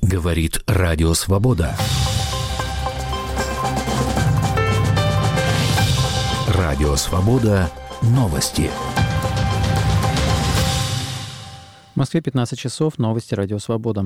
Говорит Радио Свобода. Радио Свобода. Новости. В Москве 15 часов. Новости Радио Свобода.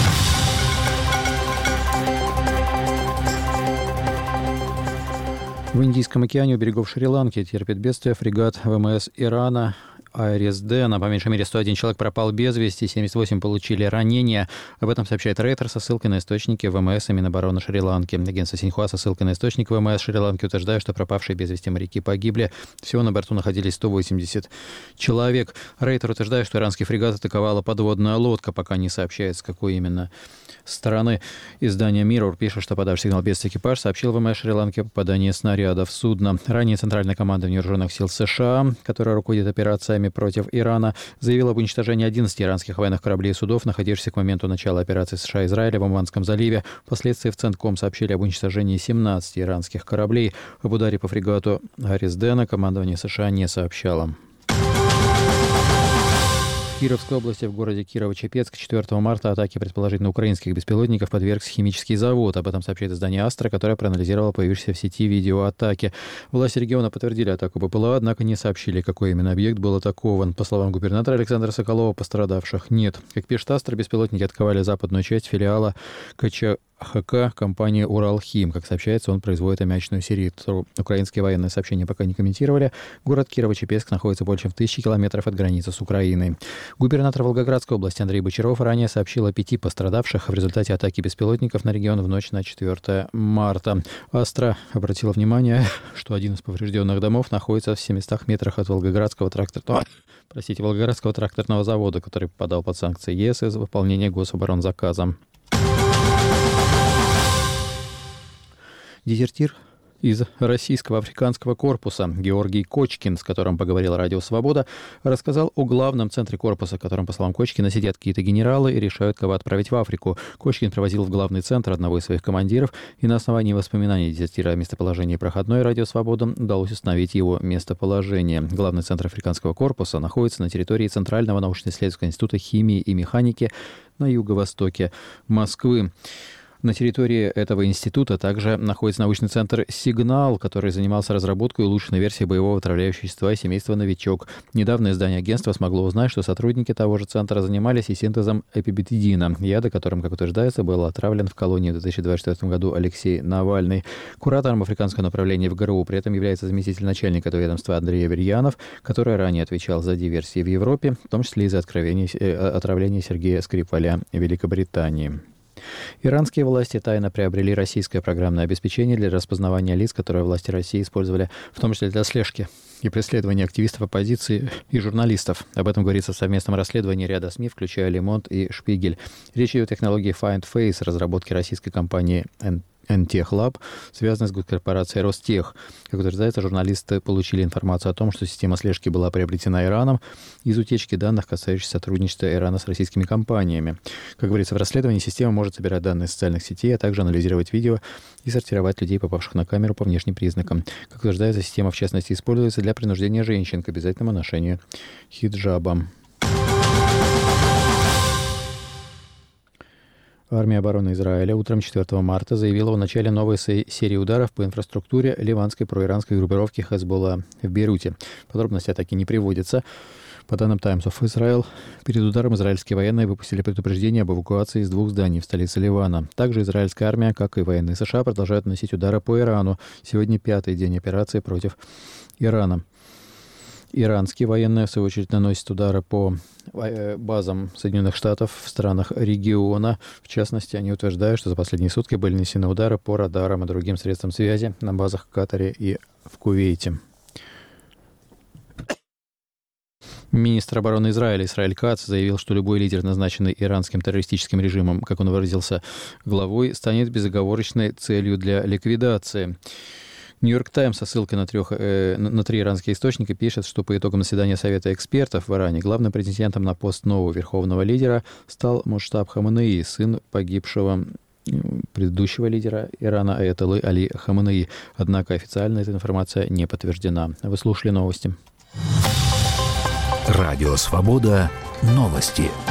В Индийском океане у берегов Шри-Ланки терпит бедствие фрегат ВМС Ирана «Айрис-Дэна». По меньшей мере 101 человек пропал без вести, 78 получили ранения. Об этом сообщает Рейтер со ссылкой на источники ВМС и Минобороны Шри-Ланки. Агентство Синьхуа со ссылкой на источник ВМС Шри-Ланки утверждает, что пропавшие без вести моряки погибли. Всего на борту находились 180 человек. Рейтер утверждает, что иранский фрегат атаковала подводная лодка, пока не сообщает, с какой именно стороны. Издание Mirror пишет, что подавший сигнал бедствия экипаж сообщил ВМС Шри-Ланки о попадании снаряда в судно. Ранее Центральное командование вооруженных сил США, которое руководит операциями против Ирана, заявило об уничтожении 11 иранских военных кораблей и судов, находившихся к моменту начала операции США и Израиля в Оманском заливе. Впоследствии в Центком сообщили об уничтожении 17 иранских кораблей. Об ударе по фрегату «Айрис-Дэна» командование США не сообщало. В Кировской области, в городе Кирово-Чепецк, 4 марта атаке предположительно украинских беспилотников подвергся химический завод. Об этом сообщает издание «Астра», которое проанализировало появившиеся в сети видео атаки. Власти региона подтвердили атаку БПЛА, однако не сообщили, какой именно объект был атакован. По словам губернатора Александра Соколова, пострадавших нет. Как пишет «Астра», беспилотники атаковали западную часть филиала КЧХК компании «Уралхим». Как сообщается, он производит аммиачную селитру. Украинские военные сообщения пока не комментировали. Город Кирово-Чепецк находится больше в 1000 километров от границы с Украиной. Губернатор Волгоградской области Андрей Бочаров ранее сообщил о 5 пострадавших в результате атаки беспилотников на регион в ночь на 4 марта. «Астра» обратила внимание, что один из поврежденных домов находится в 700 метрах от Волгоградского тракторного завода, который попадал под санкции ЕС из-за выполнения гособоронзаказа. Дезертир из Российского африканского корпуса Георгий Кочкин, с которым поговорил Радио Свобода, рассказал о главном центре корпуса, в котором, по словам Кочкина, сидят какие-то генералы и решают, кого отправить в Африку. Кочкин провозил в главный центр одного из своих командиров, и на основании воспоминаний дезертира о местоположении проходной Радио Свобода удалось установить его местоположение. Главный центр африканского корпуса находится на территории Центрального научно-исследовательского института химии и механики на юго-востоке Москвы. На территории этого института также находится научный центр «Сигнал», который занимался разработкой улучшенной версии боевого отравляющего вещества семейства «Новичок». Недавно издание агентства смогло узнать, что сотрудники того же центра занимались и синтезом эпибетидина, яда, которым, как утверждается, был отравлен в колонии в 2024 году Алексей Навальный. Куратором африканского направления в ГРУ при этом является заместитель начальника этого ведомства Андрей Аверьянов, который ранее отвечал за диверсии в Европе, в том числе и за отравление Сергея Скрипаля в Великобритании. Иранские власти тайно приобрели российское программное обеспечение для распознавания лиц, которое власти России использовали, в том числе для слежки и преследования активистов оппозиции и журналистов. Об этом говорится в совместном расследовании ряда СМИ, включая «Лемонт» и «Шпигель». Речь идет о технологии Find Face, разработки российской компании Ntech-Lab, связанной с госкорпорацией Ростех. Как утверждается, журналисты получили информацию о том, что система слежки была приобретена Ираном из утечки данных, касающихся сотрудничества Ирана с российскими компаниями. Как говорится в расследовании, система может собирать данные из социальных сетей, а также анализировать видео и сортировать людей, попавших на камеру, по внешним признакам. Как утверждается, система в частности используется для принуждения женщин к обязательному ношению хиджаба. Армия обороны Израиля утром 4 марта заявила о начале новой серии ударов по инфраструктуре ливанской проиранской группировки Хезболла в Бейруте. Подробности атаки не приводятся. По данным Times of Israel, перед ударом израильские военные выпустили предупреждение об эвакуации из 2 зданий в столице Ливана. Также израильская армия, как и военные США, продолжают наносить удары по Ирану. Сегодня 5-й день операции против Ирана. Иранские военные, в свою очередь, наносят удары по базам Соединенных Штатов в странах региона. В частности, они утверждают, что за последние сутки были нанесены удары по радарам и другим средствам связи на базах в Катаре и в Кувейте. Министр обороны Израиля Исраэль Кац заявил, что любой лидер, назначенный иранским террористическим режимом, как он выразился, главой, станет безоговорочной целью для ликвидации. «Нью-Йорк Таймс» со ссылкой на 3 иранские источника пишет, что по итогам заседания Совета экспертов в Иране главным претендентом на пост нового верховного лидера стал Муджтаба Хамнеи, сын погибшего предыдущего лидера Ирана аятоллы Али Хамнеи. Однако официально эта информация не подтверждена. Вы слушали новости. Радио Свобода. Новости.